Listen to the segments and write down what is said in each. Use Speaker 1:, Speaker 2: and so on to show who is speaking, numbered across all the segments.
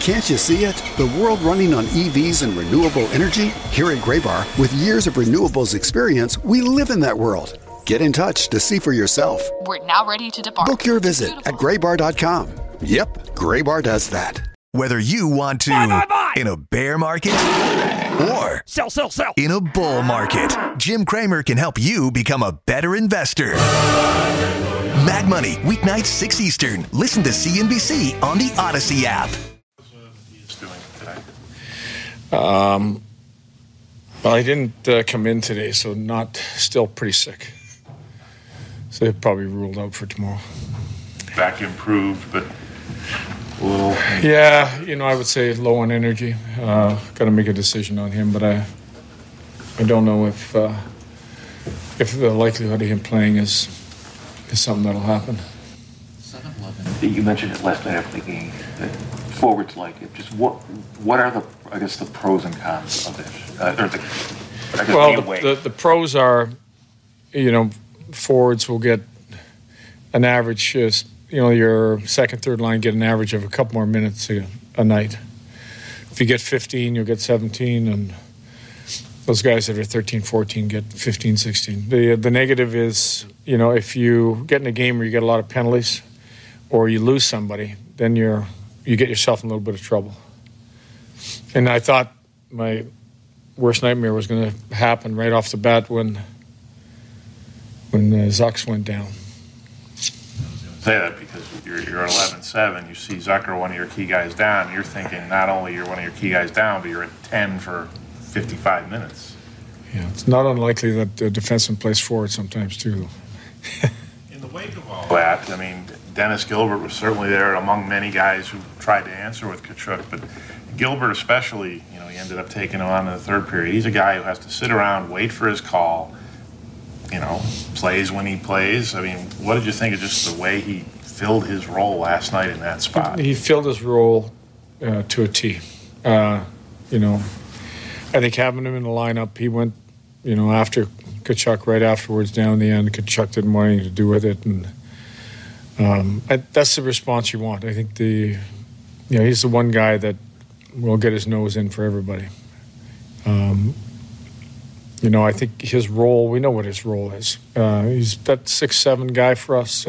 Speaker 1: Can't you see it? The world running on EVs and renewable energy? Here at Graybar, with years of renewables experience, we live in that world. Get in touch to see for yourself.
Speaker 2: We're now ready to depart.
Speaker 1: Book your visit at graybar.com. Yep, Graybar does that.
Speaker 3: Whether you want to
Speaker 4: buy.
Speaker 3: in a bear market or
Speaker 4: Sell.
Speaker 3: in a bull market, Jim Cramer can help you become a better investor. Mad Money, weeknights 6 Eastern. Listen to CNBC on the Odyssey app.
Speaker 5: Well, I didn't come in today, so still pretty sick. So they're probably ruled out for tomorrow.
Speaker 6: Back improved, but a little.
Speaker 5: Yeah, I would say low on energy. Got to make a decision on him, but I don't know if the likelihood of him playing is something that'll happen.
Speaker 7: 7-11. You mentioned it last night after the game that forwards like it. Just what are the pros and cons of it?
Speaker 5: The pros are, forwards will get an average. Your second, third line get an average of a couple more minutes a night. If you get 15, you'll get 17, and those guys that are 13, 14 get 15, 16. The negative is, if you get in a game where you get a lot of penalties or you lose somebody, then you get yourself in a little bit of trouble. And I thought my worst nightmare was going to happen right off the bat when Zucks went down.
Speaker 6: Say that because you're 11-7, you see Zucker, one of your key guys down, you're thinking not only you're one of your key guys down, but you're at 10 for 55 minutes.
Speaker 5: Yeah, it's not unlikely that the defenseman plays forward sometimes too.
Speaker 6: In the wake of all that, Dennis Gilbert was certainly there among many guys who tried to answer with Tkachuk, but Gilbert especially, he ended up taking him on in the third period. He's a guy who has to sit around, wait for his call, plays when he plays. What did you think of just the way he filled his role last night in that spot?
Speaker 5: He filled his role to a T. I think having him in the lineup, he went, after Tkachuk right afterwards down the end. Tkachuk didn't want anything to do with it, and that's the response you want. I think he's the one guy that will get his nose in for everybody. I think his role, we know what his role is. He's that 6'7" guy for us.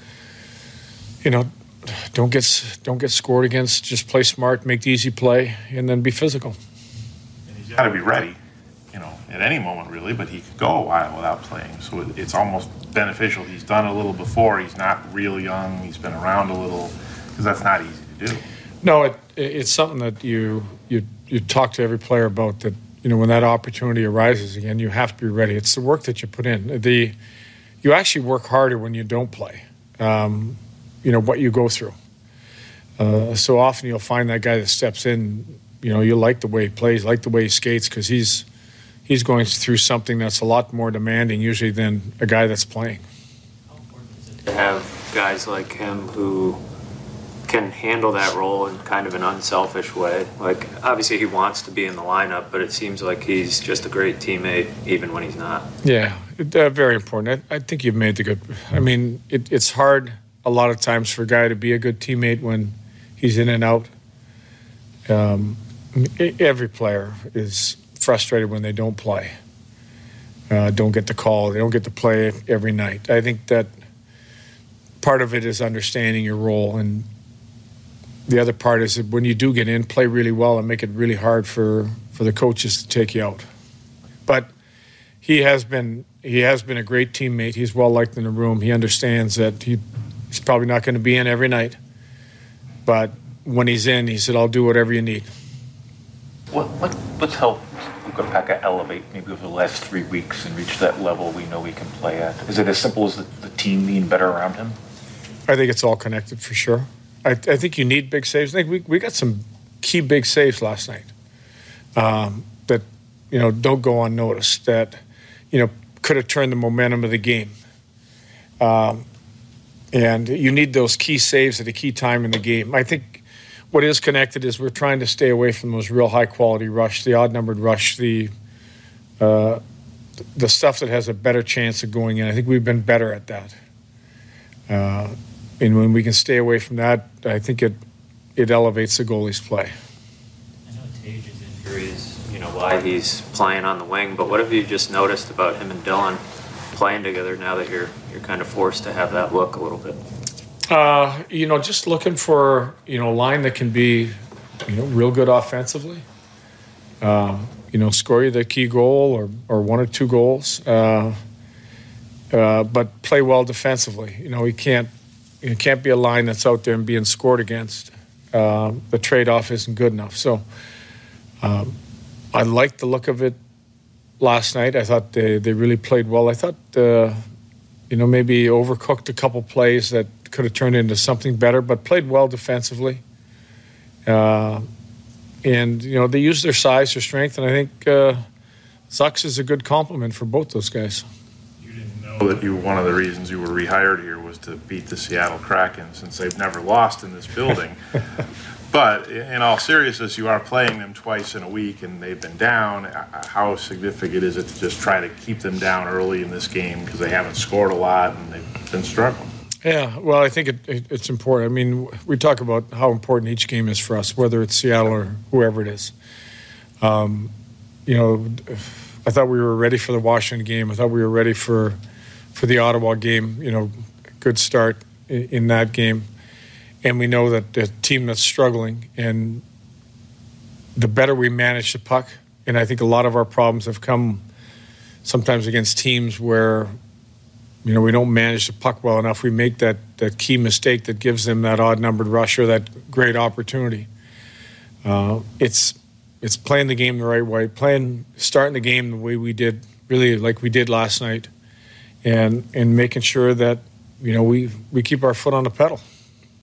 Speaker 5: Don't get scored against. Just play smart, make the easy play, and then be physical.
Speaker 6: And he's got to be ready, at any moment really. But he could go a while without playing, so it's almost beneficial. He's done a little before. He's not real young. He's been around a little, because that's not easy to do.
Speaker 5: No, it's something that you talk to every player about. That when that opportunity arises again, you have to be ready. It's the work that you put in. You actually work harder when you don't play. What you go through. So often you'll find that guy that steps in. You like the way he plays, like the way he skates, because he's going through something that's a lot more demanding usually than a guy that's playing.
Speaker 8: How important is it to have guys like him who can handle that role in kind of an unselfish way? Like, obviously he wants to be in the lineup, but it seems like he's just a great teammate even when he's not.
Speaker 5: Yeah, very important. I think you've made the good... it's hard a lot of times for a guy to be a good teammate when he's in and out. Every player is frustrated when they don't play, don't get the call, they don't get to play every night. I think that part of it is understanding your role, and the other part is that when you do get in, play really well and make it really hard for the coaches to take you out. But he has been a great teammate. He's well liked in the room. He understands that he's probably not going to be in every night, but when he's in, he said, "I'll do whatever you need."
Speaker 7: Let's help Ukko-Pekka elevate maybe over the last 3 weeks and reach that level we know he can play at. Is it as simple as the team being better around him?
Speaker 5: I think it's all connected for sure. I think you need big saves. I think we got some key big saves last night that don't go unnoticed. That could have turned the momentum of the game. And you need those key saves at a key time in the game. I think what is connected is we're trying to stay away from those real high-quality rush, the odd-numbered rush, the stuff that has a better chance of going in. I think we've been better at that. And when we can stay away from that, I think it it elevates the goalie's play.
Speaker 8: I know Tage's injury is, why he's playing on the wing, but what have you just noticed about him and Dylan playing together now that you're kind of forced to have that look a little bit?
Speaker 5: Just looking for, a line that can be, real good offensively. Score you the key goal or one or two goals, but play well defensively. It can't be a line that's out there and being scored against. The trade-off isn't good enough. So I liked the look of it last night. I thought they really played well. I thought, maybe overcooked a couple plays that could have turned into something better, but played well defensively. And, they use their size, their strength, and I think Zucks is a good compliment for both those guys.
Speaker 6: You didn't know that one of the reasons you were rehired here was to beat the Seattle Kraken, since they've never lost in this building. But in all seriousness, you are playing them twice in a week, and they've been down. How significant is it to just try to keep them down early in this game because they haven't scored a lot and they've been struggling? Yeah,
Speaker 5: well, I think it's important. I mean, we talk about how important each game is for us, whether it's Seattle or whoever it is. I thought we were ready for the Washington game. I thought we were ready for the Ottawa game. Good start in that game. And we know that the team that's struggling, and the better we manage the puck, and I think a lot of our problems have come sometimes against teams where, we don't manage the puck well enough. We make that key mistake that gives them that odd-numbered rush or that great opportunity. It's playing the game the right way, starting the game the way we did, really like we did last night, and making sure that, we keep our foot on the pedal.